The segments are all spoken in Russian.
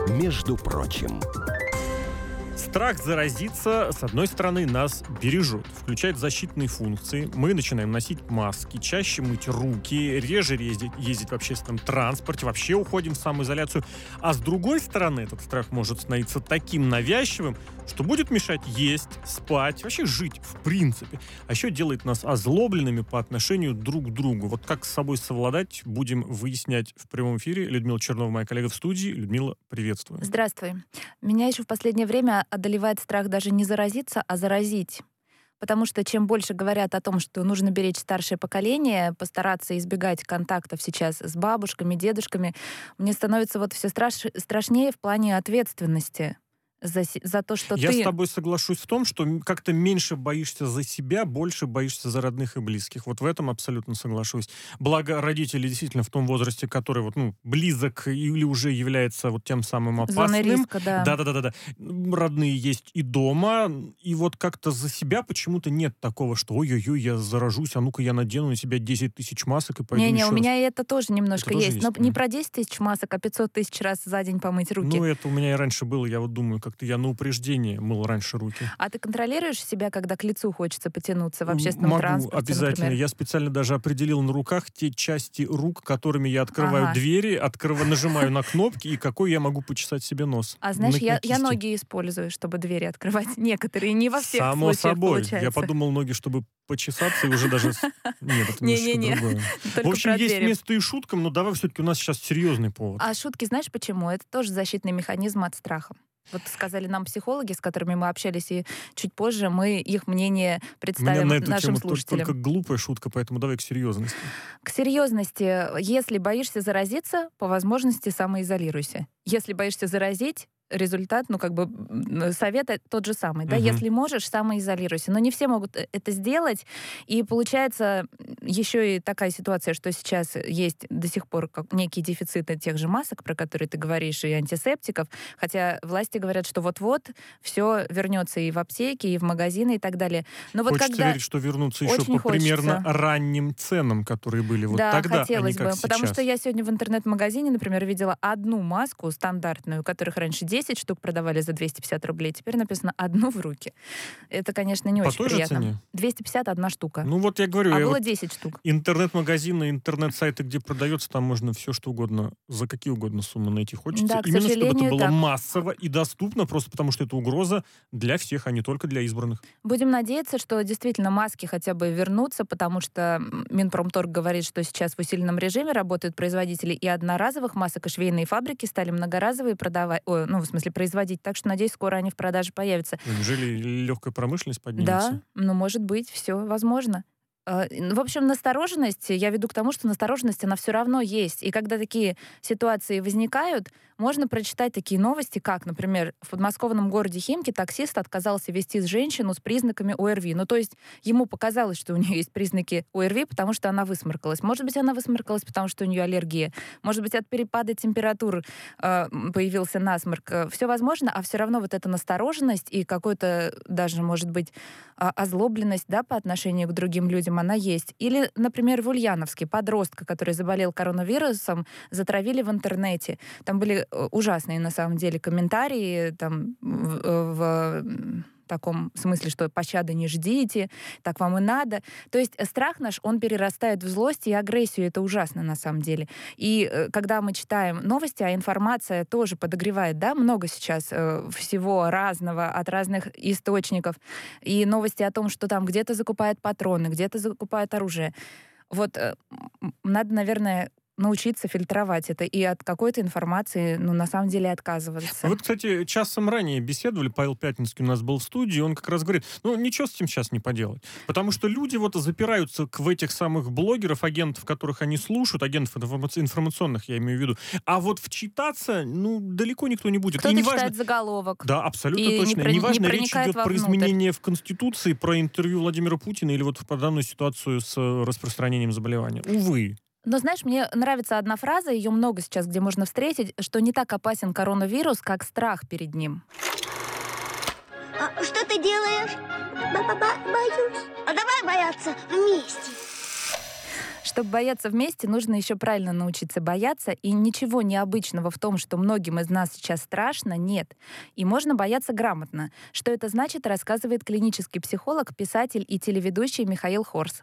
Между прочим. Страх заразиться, с одной стороны, нас бережет, включает защитные функции. Мы начинаем носить маски, чаще мыть руки, реже ездить в общественном транспорте, вообще уходим в самоизоляцию. А с другой стороны, этот страх может становиться таким навязчивым, что будет мешать есть, спать, вообще жить в принципе. А еще делает нас озлобленными по отношению друг к другу. Вот как с собой совладать, будем выяснять в прямом эфире. Людмила Чернова, моя коллега в студии. Людмила, приветствую. Здравствуй. Меня еще в последнее время одолевает страх даже не заразиться, а заразить. Потому что чем больше говорят о том, что нужно беречь старшее поколение, постараться избегать контактов сейчас с бабушками, дедушками, мне становится вот все страшнее в плане ответственности за то, что Я ты... с тобой соглашусь в том, что как-то меньше боишься за себя, больше боишься за родных и близких. Вот в этом абсолютно соглашусь. Благо, родители действительно в том возрасте, который близок или уже является вот тем самым опасным. Зоной риска, да. Да. Родные есть и дома. И вот как-то за себя почему-то нет такого, что ой-ой-ой, я заражусь, а ну-ка я надену на себя 10 тысяч масок и пойду Не-не, еще у меня это тоже немножко это есть. Тоже Но не про 10 тысяч масок, а 500 тысяч раз за день помыть руки. Ну, это у меня и раньше было. Я вот думаю, как-то я на упреждение мыл раньше руки. А ты контролируешь себя, когда к лицу хочется потянуться в общественном транспорте, Могу, обязательно. например? Я специально даже определил на руках те части рук, которыми я открываю двери, нажимаю на кнопки, и какой я могу почесать себе нос. А знаешь, я ноги использую, чтобы двери открывать. Некоторые, не во всех Само случаях собой. получается. Я подумал, ноги, чтобы почесаться, и уже даже... Нет, это немножечко другое. В общем, есть место и шуткам, но давай все-таки у нас сейчас серьезный повод. А шутки знаешь почему? Это тоже защитный механизм от страха. Вот сказали нам психологи, с которыми мы общались, и чуть позже мы их мнение представим на эту нашим тему слушателям. только глупая шутка, поэтому давай к серьезности. К серьезности. Если боишься заразиться, по возможности самоизолируйся. Если боишься заразить, результат, совет тот же самый. Да? Если можешь, самоизолируйся. Но не все могут это сделать. И получается еще и такая ситуация, что сейчас есть до сих пор некие дефициты тех же масок, про которые ты говоришь, и антисептиков. Хотя власти говорят, что вот-вот все вернется и в аптеки, и в магазины, и так далее. Но вот Хочется верить, что вернутся еще по примерно ранним ценам, которые были вот тогда, хотелось а не как бы. сейчас. Потому что я сегодня в интернет-магазине, например, видела одну маску стандартную, которых раньше 10 штук продавали за 250 рублей. Теперь написано одну в руки. Это, конечно, не очень приятно. По той же цене? 251 штука. Ну вот я говорю. Было 10 штук. Интернет-магазины, интернет-сайты, где продается, там можно все что угодно, за какие угодно суммы найти. Хочется да, именно, чтобы это было так. массово и доступно, просто потому что это угроза для всех, а не только для избранных. Будем надеяться, что действительно маски хотя бы вернутся, потому что Минпромторг говорит, что сейчас в усиленном режиме работают производители и одноразовых масок, и швейные фабрики стали многоразовые производить. Так что, надеюсь, скоро они в продаже появятся. Неужели легкая промышленность поднимется? Да, может быть, все возможно. В общем, настороженность, я веду к тому, что настороженность, она все равно есть. И когда такие ситуации возникают, можно прочитать такие новости, как, например, в подмосковном городе Химки таксист отказался везти женщину с признаками ОРВИ. То есть ему показалось, что у нее есть признаки ОРВИ, потому что она высморкалась. Может быть, она высморкалась, потому что у нее аллергия. Может быть, от перепада температур появился насморк. Все возможно, а все равно вот эта настороженность и какой-то даже, может быть, озлобленность, да, по отношению к другим людям, она есть. Или, например, в Ульяновске подростка, который заболел коронавирусом, затравили в интернете. Там были ужасные, на самом деле, комментарии там, в таком смысле, что пощады не ждите, так вам и надо. То есть страх наш, он перерастает в злость и агрессию. Это ужасно, на самом деле. И когда мы читаем новости, а информация тоже подогревает, да, много сейчас всего разного от разных источников. И новости о том, что там где-то закупают патроны, где-то закупают оружие. Вот надо, наверное, научиться фильтровать это и от какой-то информации, на самом деле, отказываться. Вот, кстати, часом ранее беседовали, Павел Пятницкий у нас был в студии, он как раз говорит, ничего с этим сейчас не поделать. Потому что люди запираются в этих самых блогеров, агентов, которых они слушают, агентов информационных, я имею в виду. А вот вчитаться, далеко никто не будет. Кто-то читает заголовок. Да, абсолютно точно. Неважно, речь идет про изменения в Конституции, про интервью Владимира Путина или вот в данную ситуацию с распространением заболевания. Увы. Но, знаешь, мне нравится одна фраза, ее много сейчас, где можно встретить, что не так опасен коронавирус, как страх перед ним. Что ты делаешь? Боюсь. А давай бояться вместе. Чтобы бояться вместе, нужно еще правильно научиться бояться, и ничего необычного в том, что многим из нас сейчас страшно, нет. И можно бояться грамотно. Что это значит, рассказывает клинический психолог, писатель и телеведущий Михаил Хорс.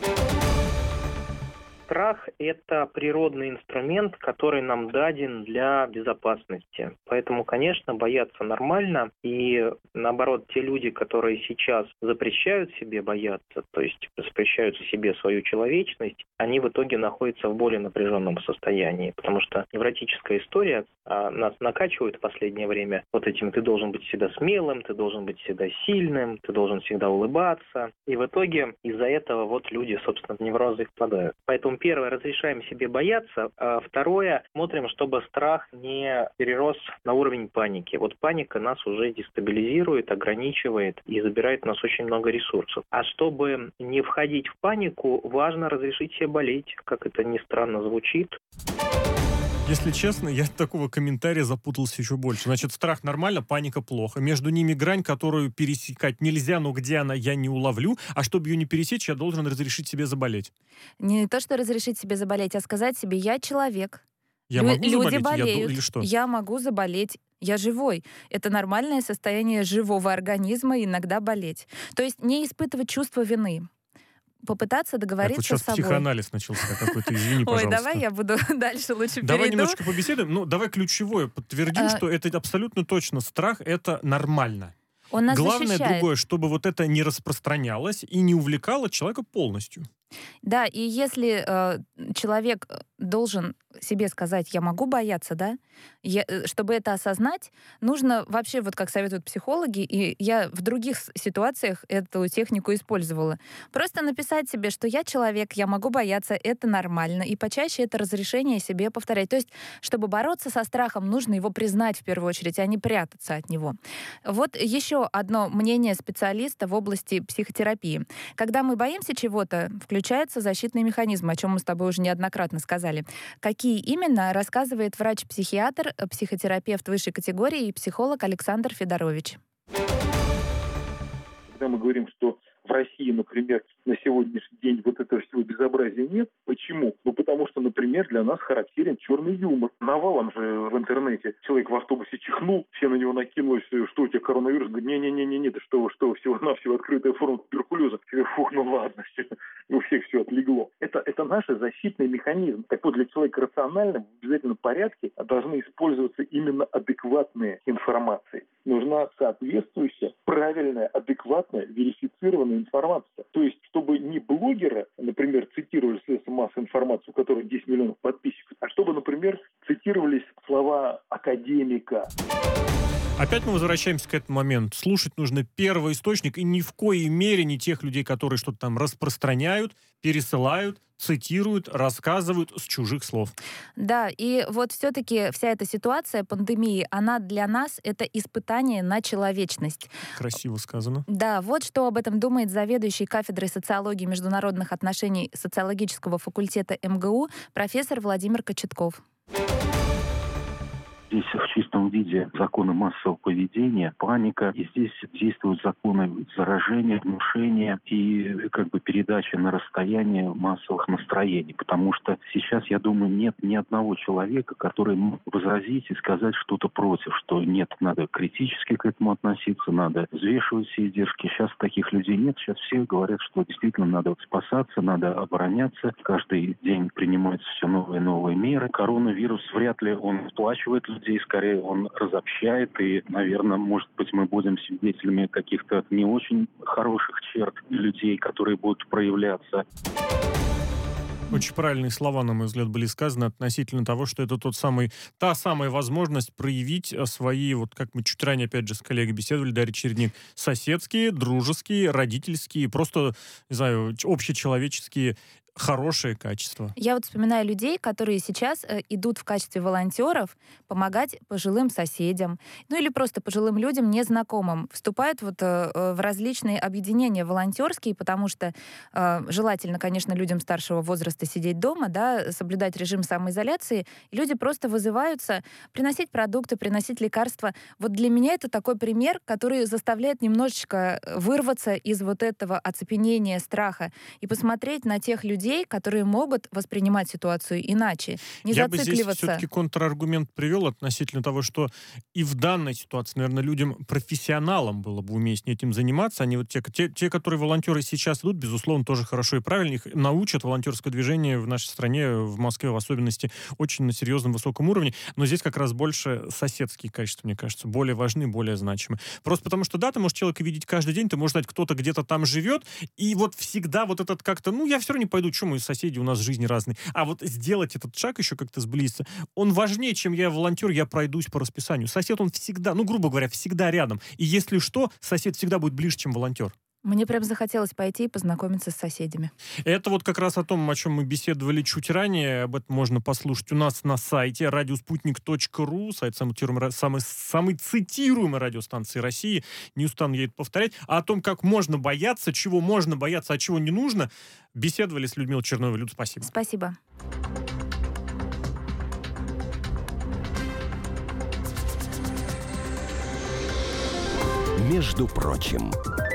Страх– это природный инструмент, который нам даден для безопасности. Поэтому, конечно, бояться нормально. И, наоборот, те люди, которые сейчас запрещают себе бояться, то есть запрещают себе свою человечность, они в итоге находятся в более напряженном состоянии. Потому что невротическая история нас накачивает в последнее время вот этим: ты должен быть всегда смелым, ты должен быть всегда сильным, ты должен всегда улыбаться. И в итоге из-за этого вот люди, собственно, в неврозы впадают. Поэтому первое, разрешаем себе бояться, а второе, смотрим, чтобы страх не перерос на уровень паники. Вот паника нас уже дестабилизирует, ограничивает и забирает у нас очень много ресурсов. А чтобы не входить в панику, важно разрешить себе болеть, как это ни странно звучит. Если честно, я от такого комментария запутался еще больше. Значит, страх нормально, паника плохо. Между ними грань, которую пересекать нельзя, но где она, я не уловлю. А чтобы ее не пересечь, я должен разрешить себе заболеть. Не то, что разрешить себе заболеть, а сказать себе: я человек. Я могу Люди заболеть? болеют. Или что? Я могу заболеть. Я живой. Это нормальное состояние живого организма иногда болеть. То есть не испытывать чувство вины. Попытаться Так, договориться вот сейчас с собой. психоанализ начался какой-то, извини, Ой, пожалуйста. давай я буду дальше лучше Давай перейду. немножко побеседуем. Ну, давай ключевое подтвердим, что это абсолютно точно. Страх — это нормально. Он нас Главное защищает. другое, чтобы вот это не распространялось и не увлекало человека полностью. Да, и если человек должен себе сказать: я могу бояться, да, чтобы это осознать, нужно вообще, вот как советуют психологи, и я в других ситуациях эту технику использовала, просто написать себе, что я человек, я могу бояться, это нормально, и почаще это разрешение себе повторять. То есть, чтобы бороться со страхом, нужно его признать в первую очередь, а не прятаться от него. Вот еще одно мнение специалиста в области психотерапии. Когда мы боимся чего-то, включается защитный механизм, о чем мы с тобой уже неоднократно сказали. Какие именно, рассказывает врач-психиатр, психотерапевт высшей категории и психолог Александр Федорович. Когда мы говорим, что в России, например, на сегодняшний день вот этого всего безобразия нет. Почему? Ну, потому что, например, для нас характерен черный юмор. Навалом же в интернете человек в автобусе чихнул, все на него накинулись: что у тебя коронавирус? Говорит: не-не-не, да что, всего-навсего открытая форма туберкулеза. Фух, ну ладно, все, у всех все отлегло. Это наш защитный механизм. Так вот, для человека рационального в обязательном порядке должны использоваться именно адекватные информации. Нужна соответствующая, правильная, адекватная, верифицированная информация. То есть, чтобы не блогера, например, цитировали средства массовой информации, у которых 10 миллионов подписчиков, а чтобы, например, цитировались слова академика. Опять мы возвращаемся к этому моменту. Слушать нужно первоисточник, и ни в коей мере не тех людей, которые что-то там распространяют, пересылают, цитируют, рассказывают с чужих слов. Да, и вот все-таки вся эта ситуация пандемии, она для нас — это испытание на человечность. Красиво сказано. Да, вот что об этом думает заведующий кафедрой социологии и международных отношений социологического факультета МГУ профессор Владимир Кочетков. Здесь в чистом виде законы массового поведения, паника, и здесь действуют законы заражения, внушения и передачи на расстояние массовых настроений. Потому что сейчас, я думаю, нет ни одного человека, который мог возразить и сказать что-то против, что нет, надо критически к этому относиться, надо взвешивать все издержки. Сейчас таких людей нет. Сейчас все говорят, что действительно надо спасаться, надо обороняться. Каждый день принимаются все новые и новые меры. Коронавирус вряд ли он сплачивает людей, скорее он разобщает, и, наверное, может быть, мы будем свидетелями каких-то не очень хороших черт людей, которые будут проявляться. Очень правильные слова, на мой взгляд, были сказаны относительно того, что это та самая возможность проявить свои, вот как мы чуть ранее, опять же, с коллегой беседовали, Дарья Чередник, соседские, дружеские, родительские, просто, не знаю, общечеловеческие хорошие качества. Я вот вспоминаю людей, которые сейчас идут в качестве волонтеров помогать пожилым соседям, ну или просто пожилым людям, незнакомым. Вступают вот в различные объединения волонтерские, потому что желательно, конечно, людям старшего возраста сидеть дома, да, соблюдать режим самоизоляции. И люди просто вызываются приносить продукты, приносить лекарства. Вот для меня это такой пример, который заставляет немножечко вырваться из вот этого оцепенения, страха и посмотреть на тех людей, людей, которые могут воспринимать ситуацию иначе, не Я бы здесь зацикливаться. все-таки контраргумент привел относительно того, что и в данной ситуации, наверное, людям, профессионалам было бы уместнее этим заниматься. Они вот те, которые волонтеры сейчас идут, безусловно, тоже хорошо и правильно. Их научат волонтерское движение в нашей стране, в Москве в особенности, очень на серьезном высоком уровне. Но здесь как раз больше соседские качества, мне кажется, более важны, более значимы. Просто потому что, да, ты можешь человека видеть каждый день, ты можешь знать, кто-то где-то там живет, и вот всегда вот этот как-то, я все равно не пойду, что мы соседи, у нас жизни разные. А вот сделать этот шаг еще как-то сблизиться, он важнее, чем я волонтер, я пройдусь по расписанию. Сосед, он всегда, грубо говоря, всегда рядом. И если что, сосед всегда будет ближе, чем волонтер. Мне прям захотелось пойти и познакомиться с соседями. Это вот как раз о том, о чем мы беседовали чуть ранее. Об этом можно послушать у нас на сайте радиоспутник.ру, сайт самой цитируемой радиостанции России. Не устану я это повторять. А о том, как можно бояться, чего можно бояться, а чего не нужно, беседовали с Людмилой Черновой. Люд, спасибо. Спасибо. Между прочим.